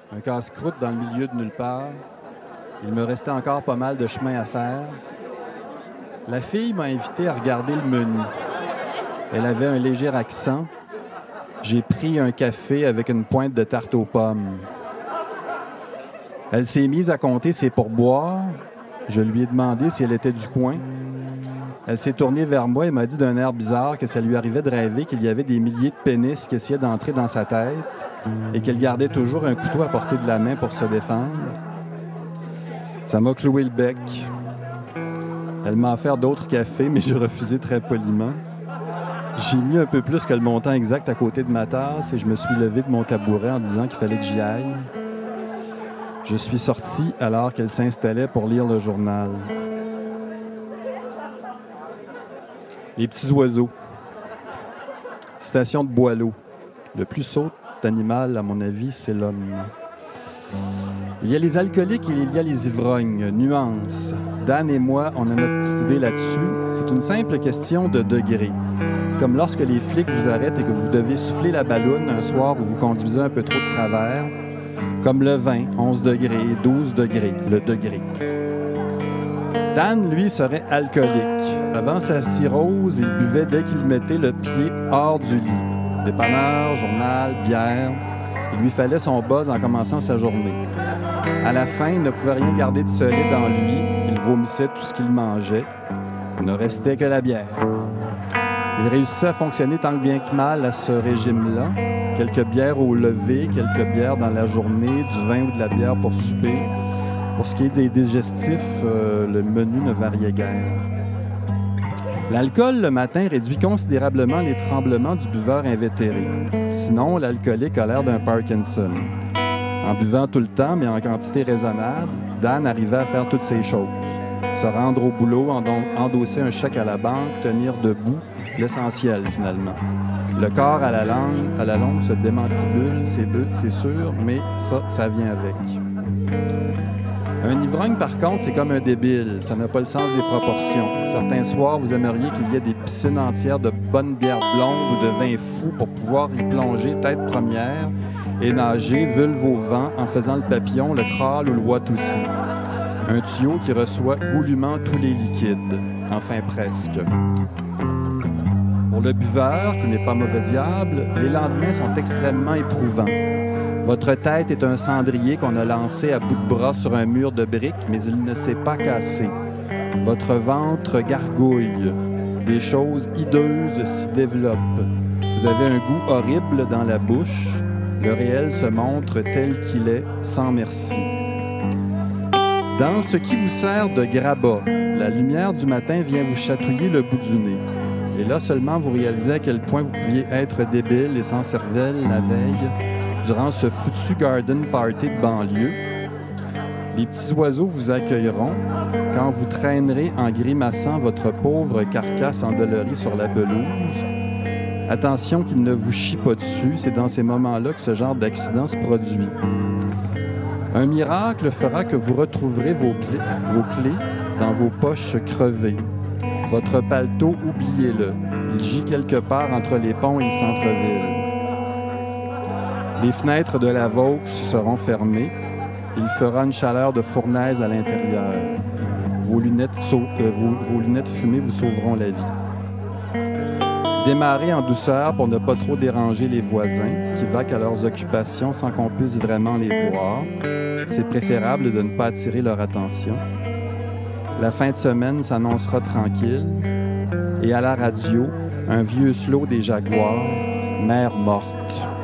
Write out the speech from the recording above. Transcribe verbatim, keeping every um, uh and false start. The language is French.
Un casse-croûte dans le milieu de nulle part. Il me restait encore pas mal de chemin à faire. La fille m'a invité à regarder le menu. Elle avait un léger accent. J'ai pris un café avec une pointe de tarte aux pommes. Elle s'est mise à compter ses pourboires. Je lui ai demandé si elle était du coin. Elle s'est tournée vers moi et m'a dit d'un air bizarre que ça lui arrivait de rêver qu'il y avait des milliers de pénis qui essayaient d'entrer dans sa tête et qu'elle gardait toujours un couteau à portée de la main pour se défendre. Ça m'a cloué le bec. Elle m'a offert d'autres cafés, mais j'ai refusé très poliment. J'ai mis un peu plus que le montant exact à côté de ma tasse et je me suis levé de mon tabouret en disant qu'il fallait que j'y aille. Je suis sorti alors qu'elle s'installait pour lire le journal. Les petits oiseaux. Citation de Boileau. Le plus sot animal, à mon avis, c'est l'homme. Il y a les alcooliques et il y a les ivrognes. Nuance. Dan et moi, on a notre petite idée là-dessus. C'est une simple question de degré. Comme lorsque les flics vous arrêtent et que vous devez souffler la balloune un soir où vous conduisez un peu trop de travers. Comme le vin, onze degrés, douze degrés, le degré. Dan, lui, serait alcoolique. Avant sa cirrhose, il buvait dès qu'il mettait le pied hors du lit. Dépanneur, journal, bière. Il lui fallait son buzz en commençant sa journée. À la fin, il ne pouvait rien garder de solide en lui. Il vomissait tout ce qu'il mangeait. Il ne restait que la bière. Il réussissait à fonctionner tant bien que mal à ce régime-là. Quelques bières au lever, quelques bières dans la journée, du vin ou de la bière pour souper. Pour ce qui est des digestifs, euh, le menu ne variait guère. L'alcool, le matin, réduit considérablement les tremblements du buveur invétéré. Sinon, l'alcoolique a l'air d'un Parkinson. En buvant tout le temps, mais en quantité raisonnable, Dan arrivait à faire toutes ces choses. Se rendre au boulot, endosser un chèque à la banque, tenir debout, l'essentiel, finalement. Le corps à la langue, à la longue se démantibule, c'est, c'est sûr, mais ça, ça vient avec. Un ivrogne, par contre, c'est comme un débile. Ça n'a pas le sens des proportions. Certains soirs, vous aimeriez qu'il y ait des piscines entières de bonnes bières blondes ou de vin fou pour pouvoir y plonger tête première et nager vulve au vent en faisant le papillon, le crawl ou le watusi. Un tuyau qui reçoit goulûment tous les liquides. Enfin, presque. Pour le buveur, qui n'est pas mauvais diable, les lendemains sont extrêmement éprouvants. Votre tête est un cendrier qu'on a lancé à bout de bras sur un mur de briques, mais il ne s'est pas cassé. Votre ventre gargouille. Des choses hideuses s'y développent. Vous avez un goût horrible dans la bouche. Le réel se montre tel qu'il est, sans merci. Dans ce qui vous sert de grabat, la lumière du matin vient vous chatouiller le bout du nez. Et là seulement, vous réalisez à quel point vous pouviez être débile et sans cervelle la veille durant ce foutu garden party de banlieue. Les petits oiseaux vous accueilleront quand vous traînerez en grimaçant votre pauvre carcasse endolorie sur la pelouse. Attention qu'il ne vous chie pas dessus, c'est dans ces moments-là que ce genre d'accident se produit. Un miracle fera que vous retrouverez vos, clés, vos clés dans vos poches crevées. Votre paletot, oubliez-le. Il gît quelque part entre les ponts et le centre-ville. Les fenêtres de la Vaux seront fermées. Il fera une chaleur de fournaise à l'intérieur. Vos lunettes, sau- euh, vos, vos lunettes fumées vous sauveront la vie. Démarrez en douceur pour ne pas trop déranger les voisins qui vaquent à leurs occupations sans qu'on puisse vraiment les voir. C'est préférable de ne pas attirer leur attention. La fin de semaine s'annoncera tranquille. Et à la radio, un vieux slow des Jaguars, Mère morte.